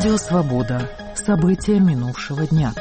Радио «Свобода». События минувшего дня.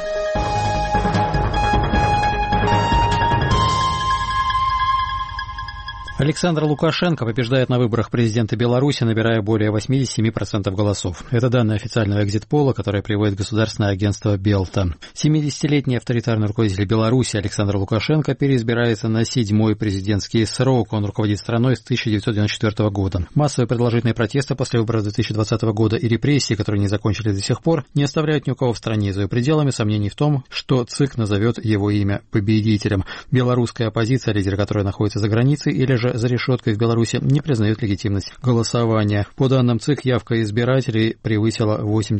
Александр Лукашенко побеждает на выборах президента Беларуси, набирая более 87% голосов. Это данные официального экзит-пола, который приводит государственное агентство Белта. 70-летний авторитарный руководитель Беларуси Александр Лукашенко переизбирается на 7-й президентский срок. Он руководит страной с 1994 года. Массовые продолжительные протесты после выборов 2020 года и репрессии, которые не закончились до сих пор, не оставляют ни у кого в стране и за ее пределами сомнений в том, что ЦИК назовет его имя победителем. Белорусская оппозиция, лидеры которой находятся за границей или же за решеткой в Беларуси, не признают легитимность голосования. По данным ЦИК, явка избирателей превысила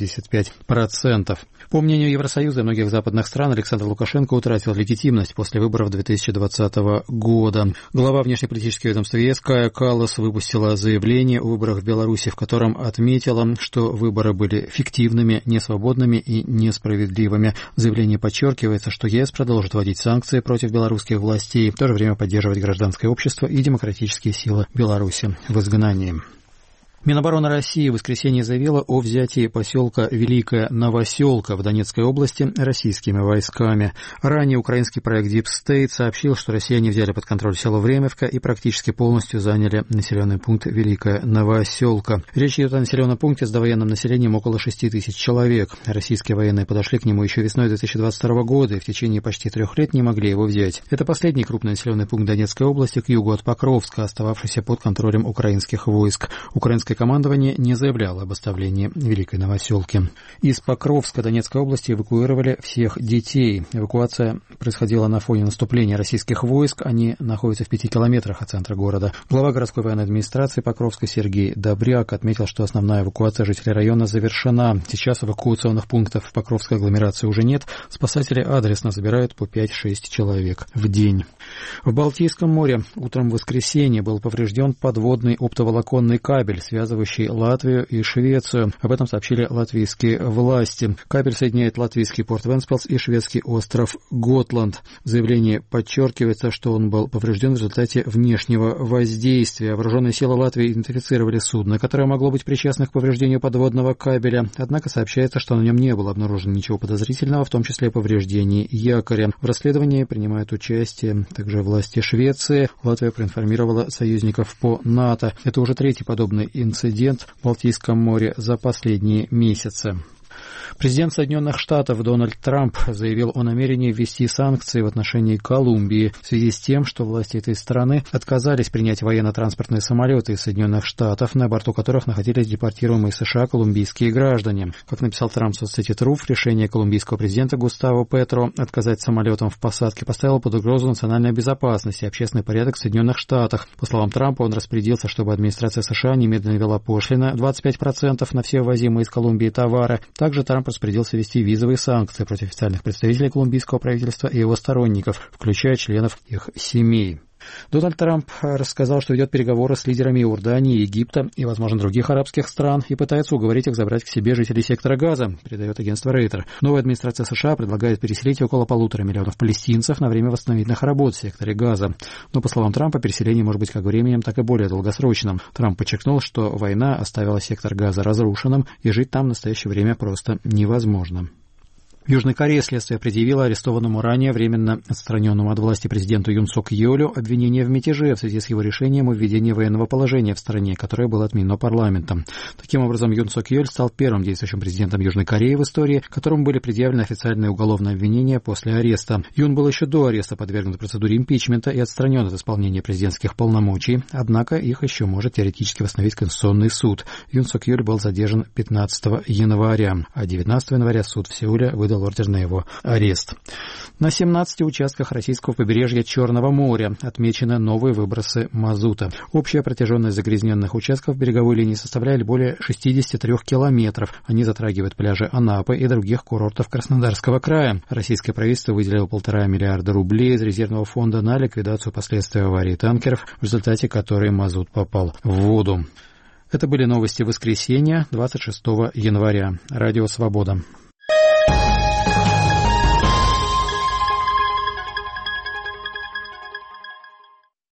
85%. По мнению Евросоюза и многих западных стран, Александр Лукашенко утратил легитимность после выборов 2020 года. Глава внешнеполитического ведомства ЕС Кая Каллас выпустила заявление о выборах в Беларуси, в котором отметила, что выборы были фиктивными, несвободными и несправедливыми. В заявлении подчеркивается, что ЕС продолжит вводить санкции против белорусских властей, в то же время поддерживать гражданское общество и демократические силы Беларуси в изгнании. Минобороны России в воскресенье заявила о взятии поселка Великая Новоселка в Донецкой области российскими войсками. Ранее украинский проект Deep State сообщил, что россияне взяли под контроль село Времевка и практически полностью заняли населенный пункт Великая Новоселка. Речь идет о населенном пункте с довоенным населением около 6 тысяч человек. Российские военные подошли к нему еще весной 2022 года и в течение почти 3 лет не могли его взять. Это последний крупный населенный пункт Донецкой области к югу от Покровска, остававшийся под контролем украинских войск. Украинское командование не заявляло об оставлении Великой Новоселки. Из Покровска Донецкой области эвакуировали всех детей. Эвакуация происходила на фоне наступления российских войск. Они находятся в 5 километрах от центра города. Глава городской военной администрации Покровска Сергей Добряк отметил, что основная эвакуация жителей района завершена. Сейчас эвакуационных пунктов в Покровской агломерации уже нет. Спасатели адресно забирают по 5-6 человек в день. В Балтийском море утром в воскресенье был поврежден подводный оптоволоконный кабель, связывающий Латвию и Швецию. Об этом сообщили латвийские власти. Кабель соединяет латвийский порт Вентспилс и шведский остров Готланд. В заявлении подчеркивается, что он был поврежден в результате внешнего воздействия. Вооруженные силы Латвии идентифицировали судно, которое могло быть причастно к повреждению подводного кабеля. Однако сообщается, что на нем не было обнаружено ничего подозрительного, в том числе повреждений якоря. В расследовании принимают участие также власти Швеции. Латвия проинформировала союзников по НАТО. Это уже 3-й подобный инцидент в Балтийском море за последние месяцы. Президент Соединенных Штатов Дональд Трамп заявил о намерении ввести санкции в отношении Колумбии в связи с тем, что власти этой страны отказались принять военно-транспортные самолеты из Соединенных Штатов, на борту которых находились депортируемые из США колумбийские граждане. Как написал Трамп в соцсети Truth, решение колумбийского президента Густаво Петро отказать самолетам в посадке поставило под угрозу национальной безопасности и общественный порядок в Соединенных Штатах. По словам Трампа, он распорядился, чтобы администрация США немедленно ввела пошлины 25% на все ввозимые из Колумбии товары. Также Трамп распорядился ввести визовые санкции против официальных представителей колумбийского правительства и его сторонников, включая членов их семей. Дональд Трамп рассказал, что ведет переговоры с лидерами Иордании, Египта и, возможно, других арабских стран и пытается уговорить их забрать к себе жителей сектора Газа, передает агентство Рейтер. Новая администрация США предлагает переселить около 1,5 миллиона палестинцев на время восстановительных работ в секторе Газа. Но, по словам Трампа, переселение может быть как временным, так и более долгосрочным. Трамп подчеркнул, что война оставила сектор Газа разрушенным, и жить там в настоящее время просто невозможно. В Южной Корее следствие предъявило арестованному ранее временно отстраненному от власти президенту Юн Сок Йолю обвинение в мятеже в связи с его решением о введении военного положения в стране, которое было отменено парламентом. Таким образом, Юн Сок Йоль стал первым действующим президентом Южной Кореи в истории, которому были предъявлены официальные уголовные обвинения после ареста. Юн был еще до ареста подвергнут процедуре импичмента и отстранен от исполнения президентских полномочий, однако их еще может теоретически восстановить Конституционный суд. Юн Сок Йоль был задержан 15 января, а 19 января суд в Сеуле выдал ордер на его арест. На 17 участках российского побережья Черного моря отмечены новые выбросы мазута. Общая протяженность загрязненных участков береговой линии составляет более 63 километров. Они затрагивают пляжи Анапы и других курортов Краснодарского края. Российское правительство выделило 1,5 миллиарда рублей из резервного фонда на ликвидацию последствий аварии танкеров, в результате которой мазут попал в воду. Это были новости воскресенья, 26 января. Радио «Свобода».